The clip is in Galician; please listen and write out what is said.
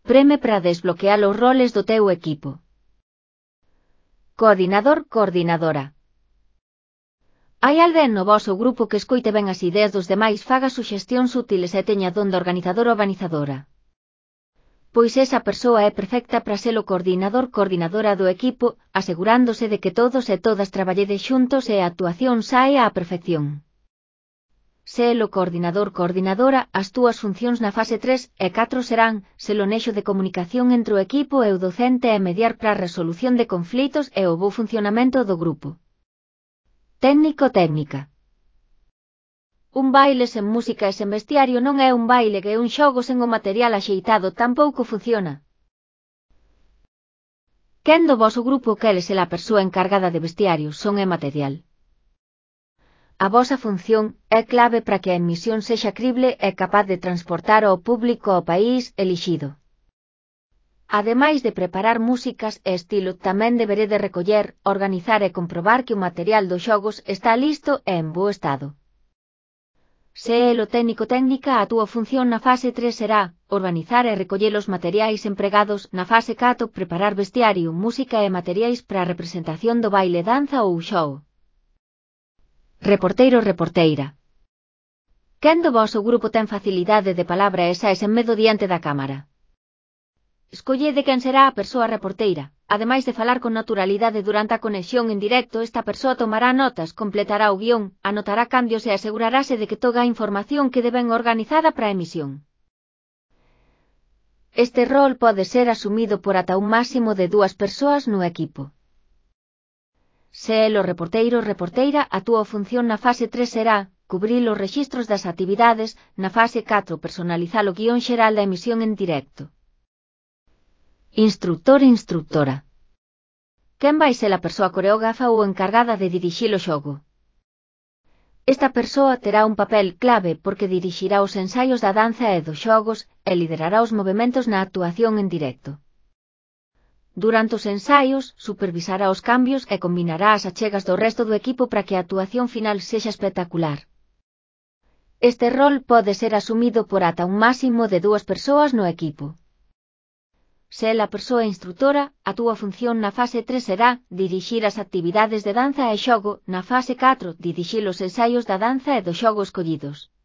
Preme para desbloquear os roles do teu equipo. Coordinador, coordinadora. Hai alguén no voso grupo que escoite ben as ideas dos demais, faga suxestións útiles e teña don de organizador ou organizadora? Pois esa persoa é perfecta para ser o coordinador, coordinadora do equipo, asegurándose de que todos e todas traballedes xuntos e a actuación saia á perfección. Ser o coordinador, coordinadora, as túas funcións na fase 3 e 4 serán ser o nexo de comunicación entre o equipo e o docente e mediar para a resolución de conflitos e o bo funcionamento do grupo. Técnico, técnica. Un baile sen música e sen vestiario non é un baile, que é un xogo sen o material axeitado tampouco funciona. Quen do voso grupo quere ser a persoa encargada de vestiario, son e material? A vosa función é clave para que a emisión sexa crible e capaz de transportar ao público ao país elixido. Ademais de preparar músicas e estilo, tamén deberede recoller, organizar e comprobar que o material dos xogos está listo e en bo estado. Se é o técnico, técnica, a túa función na fase 3 será organizar e recoller os materiais empregados na fase 4, preparar vestiario, música e materiais para a representación do baile, danza ou show. Reporteiro, reporteira. Quen do voso grupo ten facilidade de palabra e sae sen medo diante da cámara? Escollede quen será a persoa reporteira. Ademais de falar con naturalidade durante a conexión en directo, esta persoa tomará notas, completará o guión, anotará cambios e asegurarase de que toda a información quede ben organizada para a emisión. Este rol pode ser asumido por ata un máximo de 2 persoas no equipo. Se é o reporteiro, reporteira, a túa función na fase 3 será cubrir os rexistros das actividades, na fase 4 personalizar o guión xeral da emisión en directo. Instructor, instructora. Quen vai ser a persoa coreógrafa ou encargada de dirixir o xogo? Esta persoa terá un papel clave porque dirixirá os ensaios da danza e dos xogos e liderará os movementos na actuación en directo. Durante os ensaios, supervisará os cambios e combinará as achegas do resto do equipo para que a actuación final sexa espectacular. Este rol pode ser asumido por ata un máximo de 2 persoas no equipo. Se é a persoa instructora, a túa función na fase 3 será dirixir as actividades de danza e xogo, na fase 4 dirixir os ensaios da danza e do xogo escollidos.